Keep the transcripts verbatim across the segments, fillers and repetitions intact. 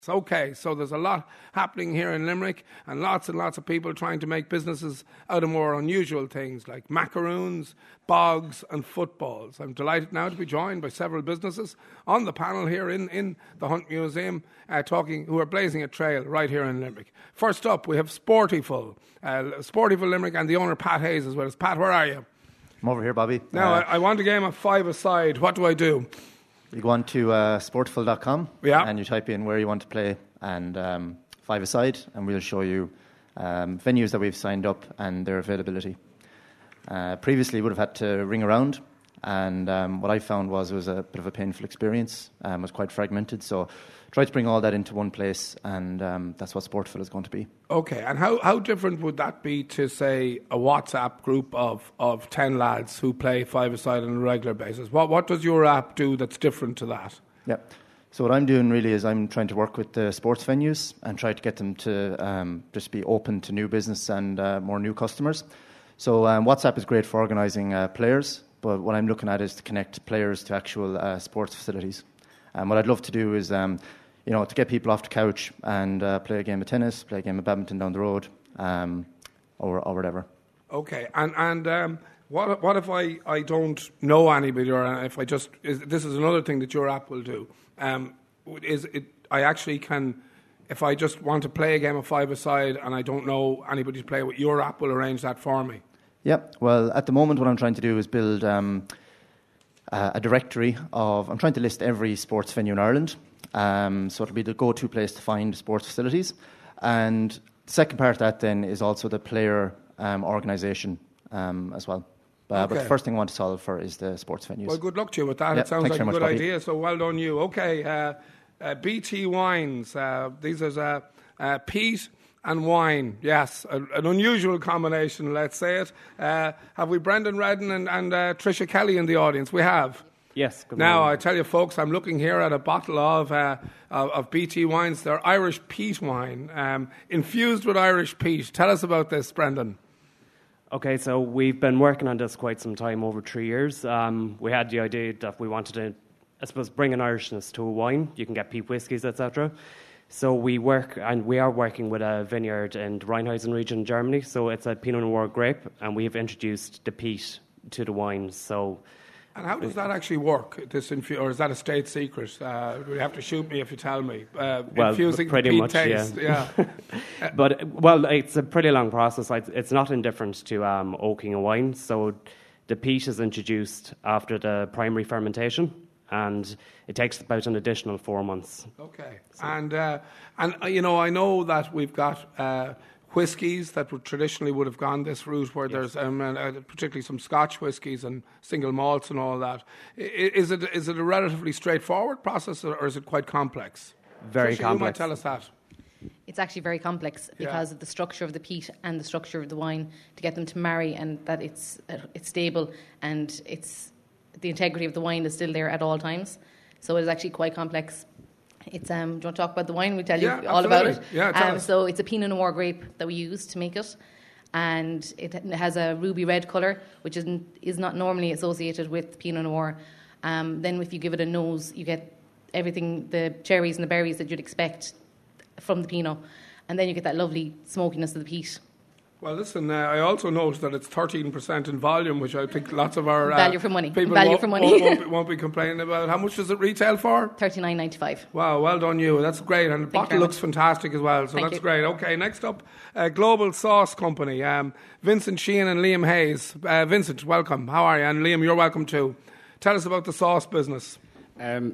Okay, so there's a lot happening here in Limerick and lots and lots of people trying to make businesses out of more unusual things like macaroons, bogs and footballs. I'm delighted now to be joined by several businesses on the panel here in, in the Hunt Museum uh, talking, who are blazing a trail right here in Limerick. First up, we have Sportyful, uh, Sportyful Limerick, and the owner Pat Hayes as well. As Pat, where are you? I'm over here, Bobby. Now, uh, I, I want a game of five-a-side. What do I do? You go on to uh, sportful dot com yeah. and you type in where you want to play and um, five-a-side, and we'll show you um, venues that we've signed up and their availability. Uh, previously, you would have had to ring around, and um, what I found was it was a bit of a painful experience. Um, it was quite fragmented, so try to bring all that into one place, and um, that's what Sportful is going to be. Okay, and how, how different would that be to, say, a WhatsApp group of, of ten lads who play five-a-side on a regular basis? What what does your app do that's different to that? Yeah, so what I'm doing really is I'm trying to work with the sports venues and try to get them to um, just be open to new business and uh, more new customers. So um, WhatsApp is great for organising uh, players, but what I'm looking at is to connect players to actual uh, sports facilities. And what I'd love to do is, um, you know, to get people off the couch and uh, play a game of tennis, play a game of badminton down the road, um, or, or whatever. Okay, and and um, what what if I, I don't know anybody, or if I just is, this is another thing that your app will do. Um, is it I actually can, if I just want to play a game of five-a-side and I don't know anybody to play with, your app will arrange that for me. Yep. Well, at the moment, what I'm trying to do is build um, uh, a directory of. I'm trying to list every sports venue in Ireland. Um, so it'll be the go-to place to find sports facilities. And the second part of that then is also the player um, organisation um, as well. Uh, okay. But the first thing I want to solve for is the sports venues. Well, good luck to you with that. Yeah, it sounds like a much, good Bobby. idea, so well done you. Okay, uh, uh, B T Wines. Uh, these are uh, uh, peat and wine. Yes, a, an unusual combination, let's say it. Uh, have we Brendan Redden and, and uh, Tricia Kelly in the audience? We have. Yes. Good now, morning. I tell you, folks, I'm looking here at a bottle of uh, of, of B T wines. They're Irish peat wine, um, infused with Irish peat. Tell us about this, Brendan. Okay, so we've been working on this quite some time, over three years. Um, we had the idea that we wanted to, I suppose, bring an Irishness to a wine. You can get peat whiskies, et cetera. So we work, and we are working with a vineyard in the Rheinheisen region in Germany. So it's a Pinot Noir grape, and we've introduced the peat to the wine. So. And how does that actually work? This infu- or is that a state secret? Uh, you have to shoot me if you tell me. Uh, well, infusing pretty the peat much, taste. yeah. yeah. But well, it's a pretty long process. It's not indifferent to um, oaking a wine. So the peat is introduced after the primary fermentation, and it takes about an additional four months. Okay, so. and uh, and uh, you know, I know that we've got. Uh, Whiskies that would traditionally would have gone this route, where yes. there's um, uh, particularly some Scotch whiskies and single malts and all that. I, is it is it a relatively straightforward process, or is it quite complex? Very Tricia, complex. You might tell us that. It's actually very complex because yeah. of the structure of the peat and the structure of the wine, to get them to marry, and that it's uh, it's stable and it's the integrity of the wine is still there at all times. So it is actually quite complex. It's um. Do you want to talk about the wine? We tell you yeah, all about it. Yeah, tell um, us. So it's a Pinot Noir grape that we use to make it, and it has a ruby red colour, which is is not normally associated with Pinot Noir. Um, then if you give it a nose, you get everything, the cherries and the berries that you'd expect from the Pinot, and then you get that lovely smokiness of the peat. Well, listen, uh, I also noticed that it's thirteen percent in volume, which I think lots of our uh, value for money. people value won't, for money. won't, won't, be, won't be complaining about. How much does it retail for? thirty-nine ninety-five. Wow, well done you. That's great. And the Thank bottle looks much. fantastic as well, so Thank that's you. great. Okay, next up, uh, Global Sauce Company. Um, Vincent Sheehan and Liam Hayes. Uh, Vincent, welcome. How are you? And Liam, you're welcome too. Tell us about the sauce business. Um,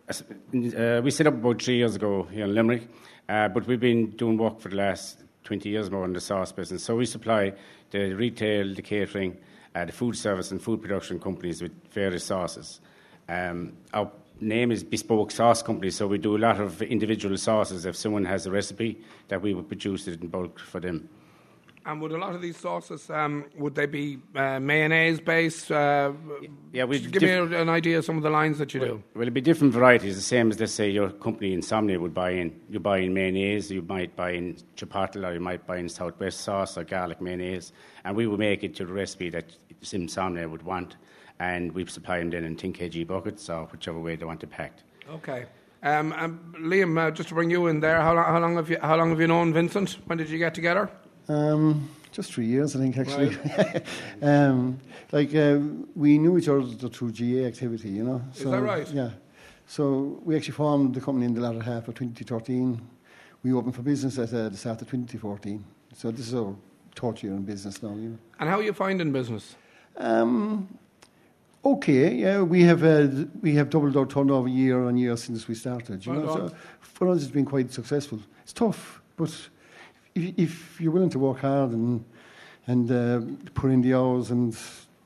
uh, we set up about three years ago here in Limerick, uh, but we've been doing work for the last twenty years more in the sauce business. So we supply the retail, the catering, uh, the food service and food production companies with various sauces. Um, our name is Bespoke Sauce Company, so we do a lot of individual sauces. If someone has a recipe, that we would produce it in bulk for them. And would a lot of these sauces, um, would they be uh, mayonnaise-based? Uh, yeah, we give diff- me an idea of some of the lines that you well, do. Well, it'd be different varieties, the same as, let's say, your company Insomnia would buy in. You buy in mayonnaise, you might buy in chipotle, or you might buy in Southwest sauce or garlic mayonnaise, and we would make it to the recipe that Insomnia would want, and we supply them then in ten kilogram buckets or whichever way they want it packed. Okay. Um, um, Liam, uh, just to bring you in there, how long, how long have you how long have you known Vincent? When did you get together? Um, just three years, I think, actually. Right. um, like uh, we knew each other through G A activity, you know. So, is that right? Yeah. So we actually formed the company in the latter half of twenty thirteen. We opened for business at uh, the start of twenty fourteen. So this is our third year in business now, you know. And how are you finding business? Um, okay, yeah, we have uh, we have doubled our turnover year on year since we started. You well know, so for us it's been quite successful. It's tough, but if, if you're willing to work hard and and uh, put in the hours and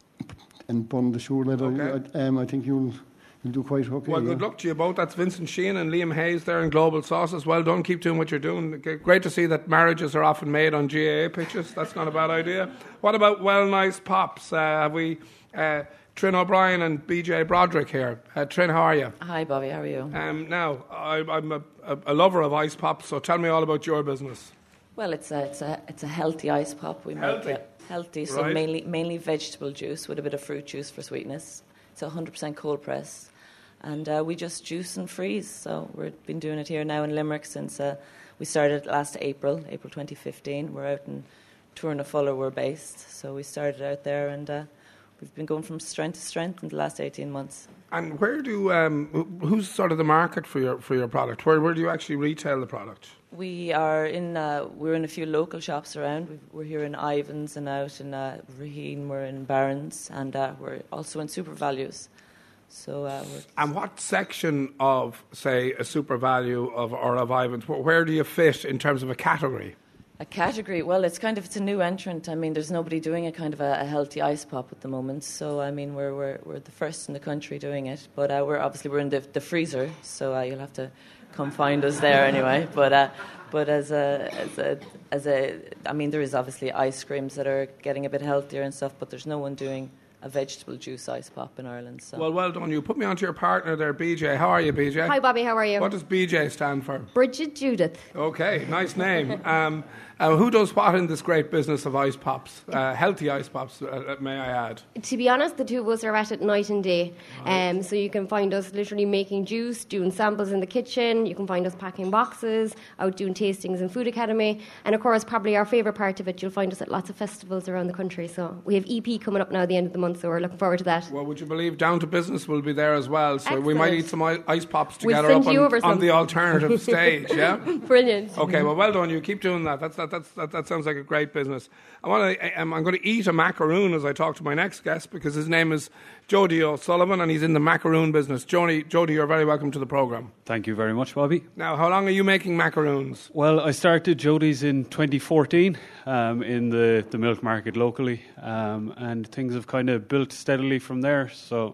and burn the shoe leather, okay. um, I think you'll. You'll do quite okay. Well, good yeah. luck to you both. That's Vincent Sheehan and Liam Hayes there in Global Sauces. Well done. Keep doing what you're doing. Great to see that marriages are often made on G A A pitches. That's not a bad idea. What about Well Nice Pops? Uh, have we uh, Trin O'Brien and B J Broderick here? Uh, Trin, how are you? Hi, Bobby. How are you? Um, now, I, I'm a, a, a lover of ice pops, so tell me all about your business. Well, it's a it's a it's a healthy ice pop. We healthy. make it healthy, so right. mainly mainly vegetable juice with a bit of fruit juice for sweetness. It's one hundred percent cold press. And uh, we just juice and freeze. So we've been doing it here now in Limerick since uh, we started last April, April twenty fifteen. We're out in Tourna Fuller, we're based. So we started out there, and uh, we've been going from strength to strength in the last eighteen months. And where do um, who's sort of the market for your for your product? Where where do you actually retail the product? We are in uh, we're in a few local shops around. We've, we're here in Ivans and out in uh, Raheen. We're in Barron's, and uh, we're also in Super Values. So, uh, and what section of, say, a Super Value of or of Ivans, where do you fit in terms of a category? A category? Well, it's kind of it's a new entrant. I mean, there's nobody doing a kind of a, a healthy ice pop at the moment. So, I mean, we're we're we're the first in the country doing it. But uh, we're obviously we're in the, the freezer, so uh, you'll have to come find us there anyway. But uh, but as a as a as a, I mean, there is obviously ice creams that are getting a bit healthier and stuff. But there's no one doing a vegetable juice ice pop in Ireland. So. Well, well done. You put me onto your partner there, B J. How are you, B J? Hi, Bobby. How are you? What does B J stand for? Bridget Judith. Okay, nice name. um, uh, who does what in this great business of ice pops? Uh, healthy ice pops, uh, may I add? To be honest, the two of us are at it night and day. Right. Um, so you can find us literally making juice, doing samples in the kitchen. You can find us packing boxes, out doing tastings in Food Academy. And of course, probably our favourite part of it, you'll find us at lots of festivals around the country. So we have E P coming up now at the end of the month, so we're looking forward to that. Well, would you believe Down to Business will be there as well, so Excellent. We might eat some ice pops We'll together send up you on, over on the alternative stage, yeah? Brilliant. Okay, well, well done. You keep doing that. That's, that, that's, that, that sounds like a great business. I want to. I'm going to eat a macaroon as I talk to my next guest because his name is Jody O'Sullivan and he's in the macaroon business. Jody, Jody, you're very welcome to the programme. Thank you very much, Bobby. Now, how long are you making macaroons? Well, I started Jody's in twenty fourteen um, in the, the milk market locally, um, and things have kind of built steadily from there. So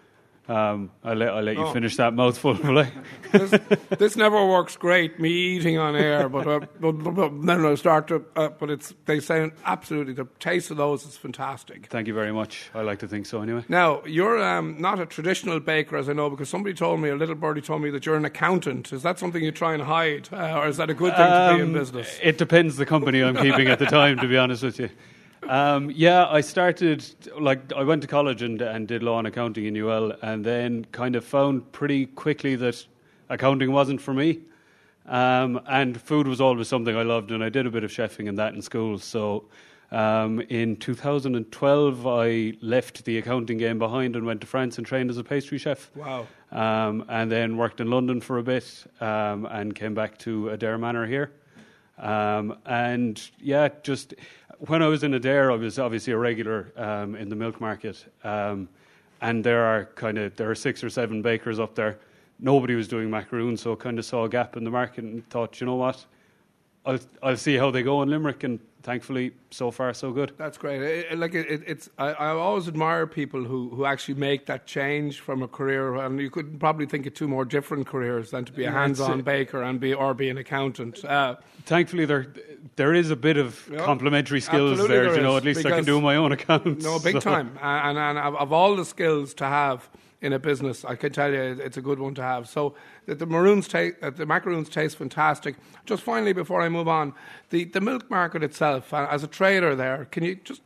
um, I'll let, I'll let oh. you finish that mouthful, will I? this, this never works great, me eating on air, but, uh, but, but, but then I'll start to, uh, but it's, they sound absolutely, the taste of those is fantastic. Thank you very much. I like to think so anyway. Now, you're um, not a traditional baker, as I know, because somebody told me, a little birdie told me that you're an accountant. Is that something you try and hide, uh, or is that a good thing um, to be in business? It depends the company I'm keeping at the time, to be honest with you. Um, yeah, I started, like, I went to college and, and did law and accounting in U L, and then kind of found pretty quickly that accounting wasn't for me. Um, and food was always something I loved, and I did a bit of chefing and that in school. So um, in two thousand twelve, I left the accounting game behind and went to France and trained as a pastry chef. Wow. Um, and then worked in London for a bit um, and came back to Adair Manor here. Um, and, yeah, just... When I was in Adair, I was obviously a regular um, in the milk market, um, and there are kind of there are six or seven bakers up there. Nobody was doing macaroons, so I kind of saw a gap in the market and thought, you know what, I'll I'll see how they go in Limerick, and thankfully, so far, so good. That's great. It, it, like it, it's, I, I always admire people who, who actually make that change from a career, and you could probably think of two more different careers than to be a hands-on baker and be or be an accountant. Uh, Thankfully, there there is a bit of yeah, complementary skills there. there you know, is, at least I can do my own accounts. No, big so. time. And, and, and of all the skills to have in a business, I can tell you it's a good one to have. So the, the maroons taste, uh, the macaroons taste fantastic. Just finally, before I move on, the, the milk market itself, uh, as a trader there, can you just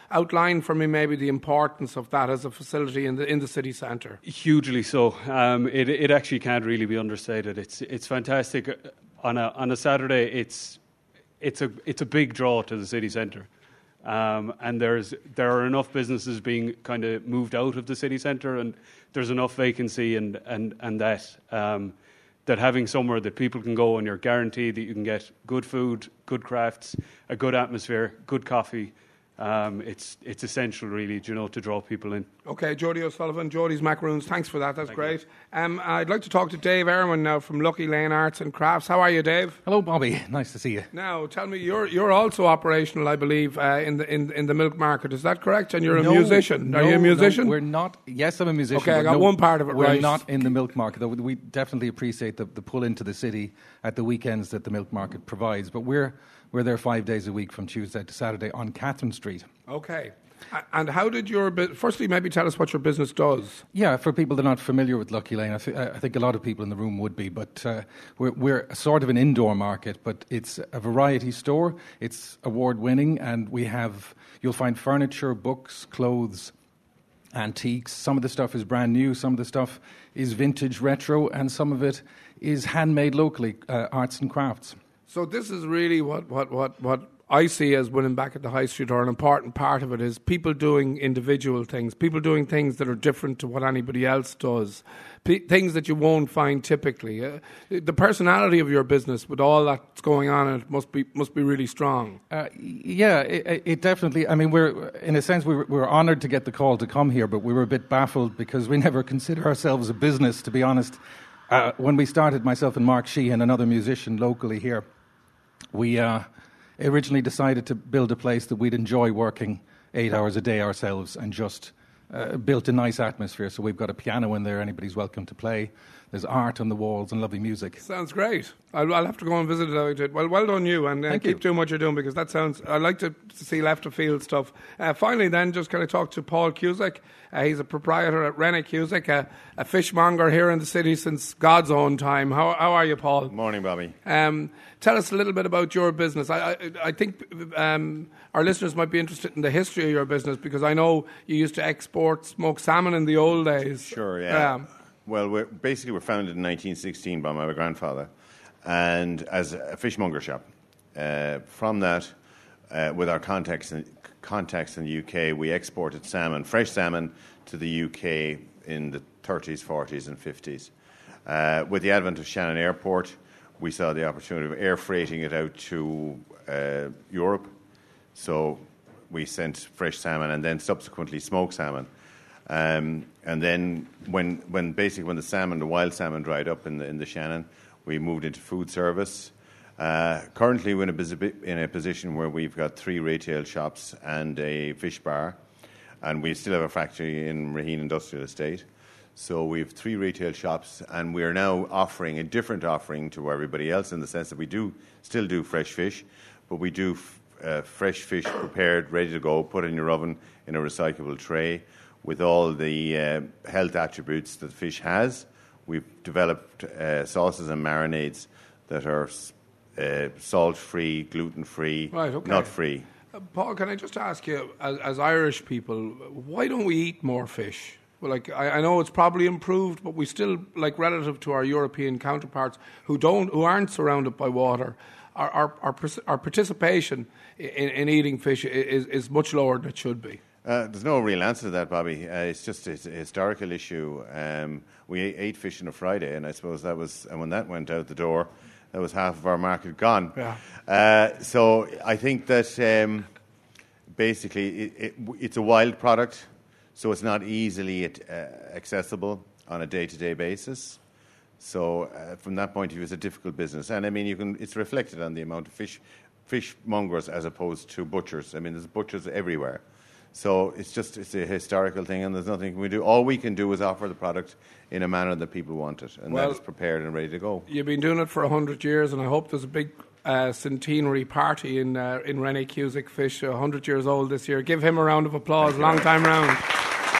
outline for me maybe the importance of that as a facility in the in the city centre? Hugely so. Um, it it actually can't really be understated. It's it's fantastic. On a on a Saturday, it's it's a it's a big draw to the city centre. Um, and there's there are enough businesses being kind of moved out of the city centre, and there's enough vacancy and and and that um, that having somewhere that people can go and you're guaranteed that you can get good food, good crafts, a good atmosphere, good coffee. Um, it's it's essential, really, you know, to draw people in. Okay, Jody O'Sullivan, Jody's Macaroons, thanks for that, that's Thank great. Um, I'd like to talk to Dave Irwin now from Lucky Lane Arts and Crafts. How are you, Dave? Hello, Bobby. Nice to see you. Now, tell me, you're you're also operational, I believe, uh, in the in in the milk market. Is that correct? And you're no, a musician. No, are you a musician? No, we're not. Yes, I'm a musician. Okay, I got no, one part of it we're right. We're not in the milk market, though. We definitely appreciate the, the pull into the city at the weekends that the milk market provides. But we're we're there five days a week from Tuesday to Saturday on Catherine Street. Okay. And how did your... Firstly, maybe tell us what your business does. Yeah, for people that are not familiar with Lucky Lane, I, th- I think a lot of people in the room would be, but uh, we're, we're sort of an indoor market, but it's a variety store. It's award-winning, and we have... You'll find furniture, books, clothes, antiques. Some of the stuff is brand new, some of the stuff is vintage, retro, and some of it is handmade locally, uh, arts and crafts. So this is really what, what, what, what I see as winning back at the high street, or an important part of it, is people doing individual things, people doing things that are different to what anybody else does, P- things that you won't find typically. Uh, the personality of your business, with all that's going on, it must be must be really strong. Uh, yeah, it, it definitely. I mean, we're in a sense we were, we were honoured to get the call to come here, but we were a bit baffled because we never consider ourselves a business, to be honest. Uh, when we started, myself and Mark Sheehan, another musician locally here, we uh, originally decided to build a place that we'd enjoy working eight hours a day ourselves, and just uh, built a nice atmosphere. So we've got a piano in there, anybody's welcome to play. There's art on the walls and lovely music. Sounds great. I'll, I'll have to go and visit it. Well, well done you, and uh, keep you. doing what you're doing, because that sounds... I like to, to see left of field stuff. Uh, finally then, just kind of talk to Paul Cusack. Uh, he's a proprietor at Rennie Cusack, a, a fishmonger here in the city since God's own time. How, how are you, Paul? Morning, Bobby. Um, tell us a little bit about your business. I, I, I think um, our listeners might be interested in the history of your business, because I know you used to export smoked salmon in the old days. Sure, yeah. Um, Well, we're, basically we're founded in nineteen sixteen by my grandfather, and as a fishmonger shop. Uh, from that, uh, with our contacts in, contacts in the U K, we exported salmon, fresh salmon, to the U K in the thirties, forties and fifties. Uh, with the advent of Shannon Airport, we saw the opportunity of air freighting it out to uh, Europe. So we sent fresh salmon and then subsequently smoked salmon. Um, and then when, when basically when the salmon, the wild salmon dried up in the, in the Shannon, we moved into food service. Uh, currently we're in a, in a position where we've got three retail shops and a fish bar, and we still have a factory in Raheen Industrial Estate. So we have three retail shops, and we are now offering a different offering to everybody else, in the sense that we do still do fresh fish, but we do f- uh, fresh fish prepared, ready to go, put in your oven in a recyclable tray, with all the uh, health attributes that fish has. We've developed uh, sauces and marinades that are uh, salt-free, gluten-free, right, okay. nut-free. Uh, Paul, can I just ask you, as, as Irish people, why don't we eat more fish? Well, like I, I know it's probably improved, but we still, like relative to our European counterparts who don't, who aren't surrounded by water, our our, our, our participation in, in eating fish is, is much lower than it should be. Uh, there's no real answer to that, Bobby. Uh, it's just it's a historical issue. Um, we ate fish on a Friday, and I suppose that was, and when that went out the door, that was half of our market gone. Yeah. Uh, so I think that um, basically it, it, it's a wild product, so it's not easily uh, accessible on a day-to-day basis. So uh, from that point of view, it's a difficult business, and I mean, you can. It's reflected on the amount of fish fishmongers as opposed to butchers. I mean, there's butchers everywhere. So it's just it's a historical thing, and there's nothing we do. All we can do is offer the product in a manner that people want it, and well, that is prepared and ready to go. You've been doing it for a hundred years, and I hope there's a big uh, centenary party in uh, in Rennie Cusack Fish, a hundred years old this year. Give him a round of applause. Long time round.